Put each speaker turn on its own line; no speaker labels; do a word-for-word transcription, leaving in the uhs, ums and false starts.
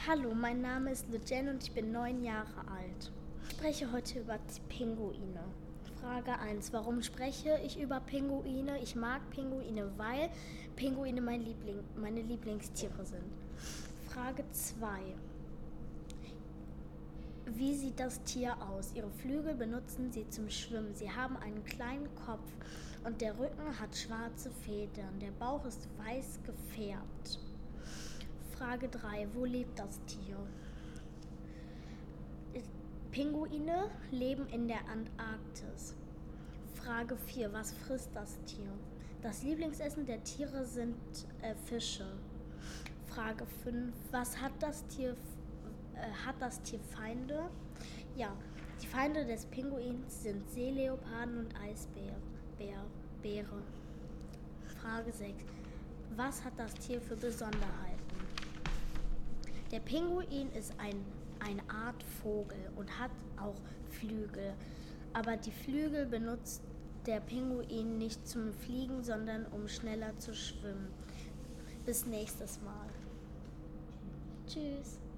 Hallo, mein Name ist Lujen und ich bin neun Jahre alt. Ich spreche heute über die Pinguine. Frage eins. Warum spreche ich über Pinguine? Ich mag Pinguine, weil Pinguine mein Liebling, meine Lieblingstiere sind. Frage zwei. Wie sieht das Tier aus? Ihre Flügel benutzen sie zum Schwimmen. Sie haben einen kleinen Kopf und der Rücken hat schwarze Federn. Der Bauch ist weiß gefärbt. Frage drei. Wo lebt das Tier? Pinguine leben in der Antarktis. Frage vier. Was frisst das Tier? Das Lieblingsessen der Tiere sind äh, Fische. Frage fünf. Was hat das Tier, äh, hat das Tier Feinde? Ja, die Feinde des Pinguins sind Seeleoparden und Eisbären. Bär, Bäre. Frage sechs. Was hat das Tier für Besonderheiten? Der Pinguin ist ein, eine Art Vogel und hat auch Flügel. Aber die Flügel benutzt der Pinguin nicht zum Fliegen, sondern um schneller zu schwimmen. Bis nächstes Mal. Tschüss.